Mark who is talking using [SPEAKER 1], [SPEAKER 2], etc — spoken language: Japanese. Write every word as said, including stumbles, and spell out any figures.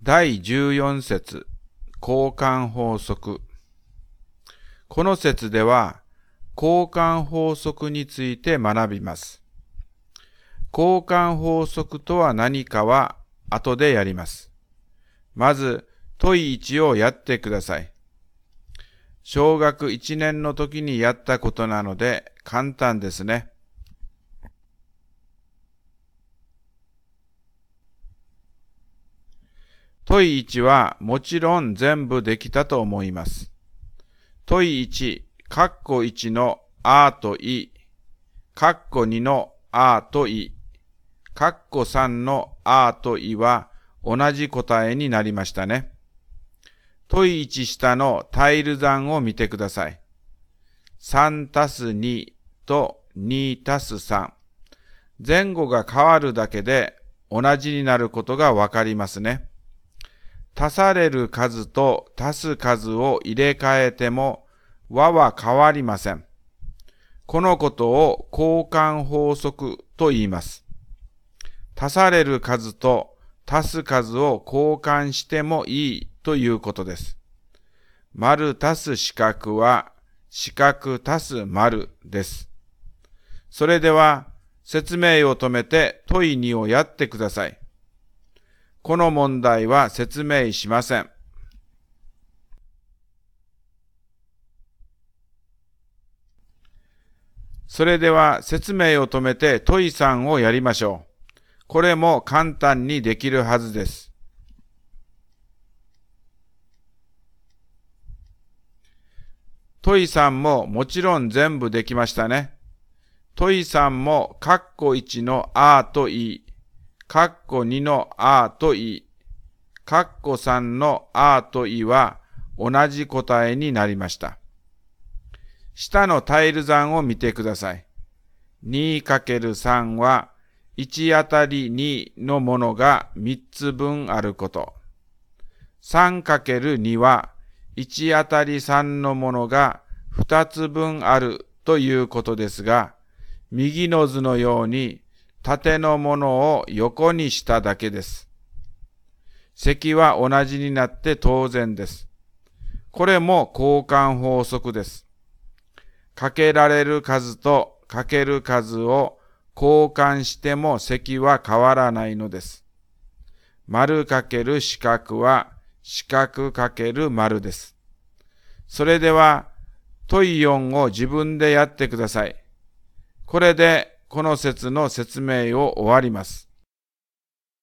[SPEAKER 1] だいじゅうよん節、交換法則。この節では、交換法則について学びます。交換法則とは何かは後でやります。まず、問いいちをやってください。小学いちねんの時にやったことなので簡単ですね。問いいちはもちろん全部できたと思います。問いいち、括弧いちのあとい、括弧にのあとい、括弧さんのあといは同じ答えになりましたね。問いいち下のタイル算を見てください。さんたすにとにたすさん。前後が変わるだけで同じになることがわかりますね。足される数と足す数を入れ替えても和は変わりません。このことを交換法則と言います。足される数と足す数を交換してもいいということです。丸足す四角は四角足す丸です。それでは説明を止めて問いにをやってください。この問題は説明しません。それでは説明を止めて問いさんをやりましょう。これも簡単にできるはずです。問いさんももちろん全部できましたね。問いさんも括弧いちのあとい、括弧にのあとい、括弧さんのあといは同じ答えになりました。下のタイル算を見てください。にかけるさん はいちあたりにのものがみっつぶんあること。さんかけるに はいちあたりさんのものがふたつぶんあるということですが、右の図のように縦のものを横にしただけです。積は同じになって当然です。これも交換法則です。かけられる数とかける数を交換しても積は変わらないのです。丸かける四角は四角かける丸です。それでは問いよんを自分でやってください。これでこの説の説明を終わります。